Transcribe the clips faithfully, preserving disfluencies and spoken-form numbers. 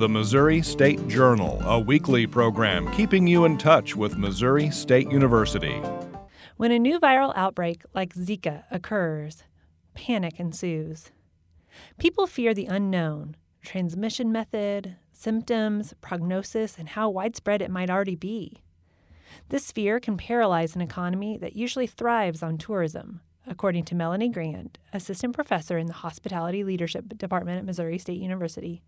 the Missouri State Journal, a weekly program keeping you in touch with Missouri State University. When a new viral outbreak like Zika occurs, panic ensues. People fear the unknown, transmission method, symptoms, prognosis, and how widespread it might already be. This fear can paralyze an economy that usually thrives on tourism, according to Melanie Grand, assistant professor in the Hospitality Leadership Department at Missouri State University.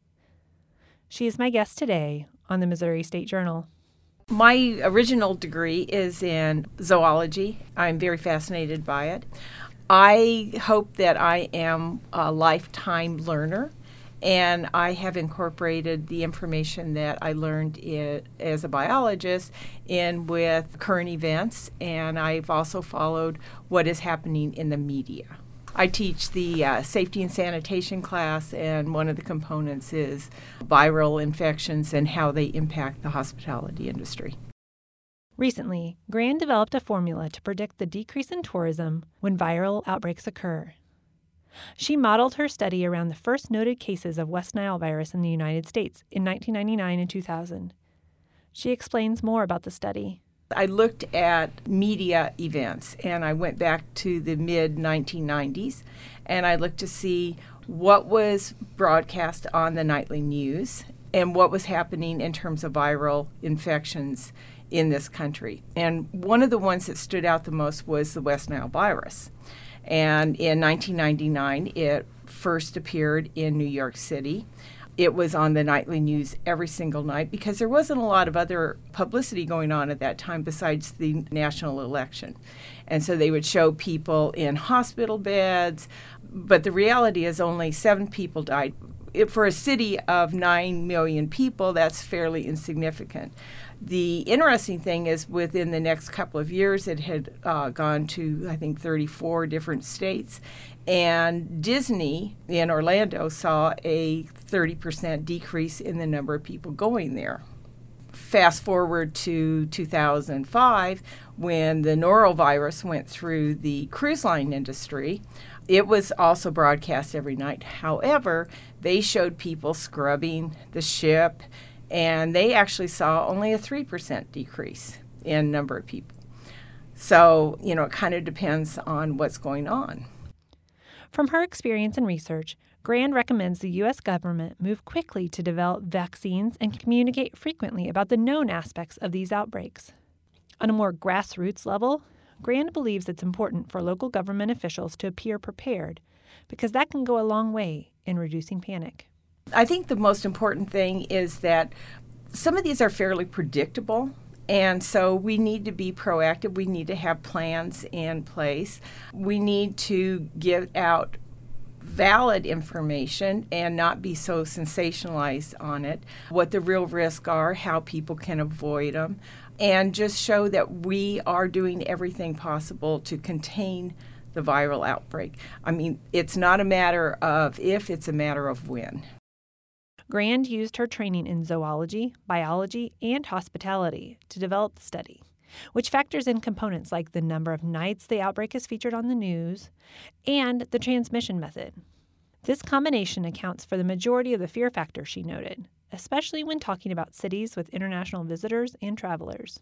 She is my guest today on the Missouri State Journal. My original degree is in zoology. I'm very fascinated by it. I hope that I am a lifetime learner, and I have incorporated the information that I learned it, as a biologist in with current events, and I've also followed what is happening in the media. I teach the uh, safety and sanitation class, and one of the components is viral infections and how they impact the hospitality industry. Recently, Grand developed a formula to predict the decrease in tourism when viral outbreaks occur. She modeled her study around the first noted cases of West Nile virus in the United States in nineteen ninety-nine and two thousand. She explains more about the study. I looked at media events, and I went back to the mid nineteen nineties, and I looked to see what was broadcast on the nightly news and what was happening in terms of viral infections in this country. And one of the ones that stood out the most was the West Nile virus. And in nineteen ninety-nine, it first appeared in New York City. It was on the nightly news every single night because there wasn't a lot of other publicity going on at that time besides the national election. And so they would show people in hospital beds, but the reality is only seven people died. It, for a city of nine million people, that's fairly insignificant. The interesting thing is within the next couple of years, it had uh, gone to, I think, thirty-four different states. And Disney in Orlando saw a thirty percent decrease in the number of people going there. Fast forward to two thousand five, when the norovirus went through the cruise line industry. It was also broadcast every night. However, they showed people scrubbing the ship, and they actually saw only a three percent decrease in number of people. So, you know, it kind of depends on what's going on. From her experience and research, Grand recommends the U S government move quickly to develop vaccines and communicate frequently about the known aspects of these outbreaks. On a more grassroots level, Grand believes it's important for local government officials to appear prepared because that can go a long way in reducing panic. I think the most important thing is that some of these are fairly predictable, and so we need to be proactive. We need to have plans in place. We need to give out valid information and not be so sensationalized on it, what the real risks are, how people can avoid them, and just show that we are doing everything possible to contain the viral outbreak. I mean, it's not a matter of if, it's a matter of when. Grand used her training in zoology, biology, and hospitality to develop the study, which factors in components like the number of nights the outbreak is featured on the news and the transmission method. This combination accounts for the majority of the fear factor she noted, especially when talking about cities with international visitors and travelers.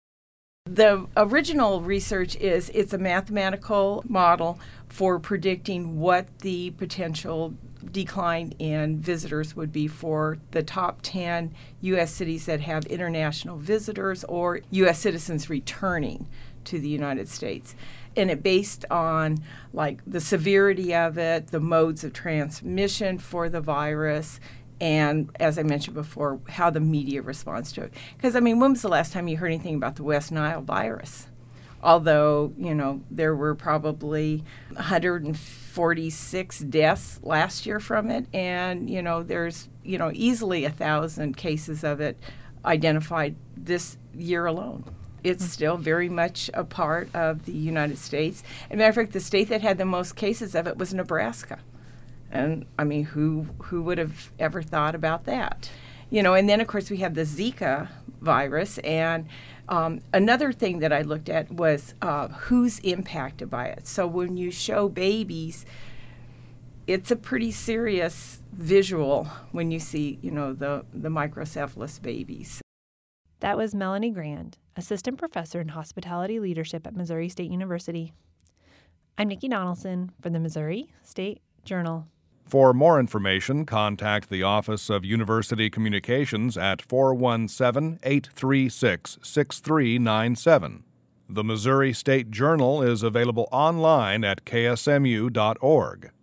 The original research is it's a mathematical model for predicting what the potential decline in visitors would be for the top ten U S cities that have international visitors or U S citizens returning to the United States. And it based on like the severity of it, the modes of transmission for the virus, and as I mentioned before, how the media responds to it. Because, I mean, when was the last time you heard anything about the West Nile virus? Although, you know, there were probably one hundred forty-six deaths last year from it, and, you know, there's, you know, easily a thousand cases of it identified this year alone. It's still very much a part of the United States. As a matter of fact, the state that had the most cases of it was Nebraska. And, I mean, who who would have ever thought about that? You know, and then, of course, we have the Zika virus. And um, another thing that I looked at was uh, who's impacted by it. So when you show babies it's a pretty serious visual when you see, you know, the, the microcephalous babies. That was Melanie Grand, Assistant Professor in Hospitality Leadership at Missouri State University. I'm Nikki Donaldson from the Missouri State Journal. For more information, contact the Office of University Communications at four one seven, eight three six, six three nine seven. The Missouri State Journal is available online at k s m u dot org.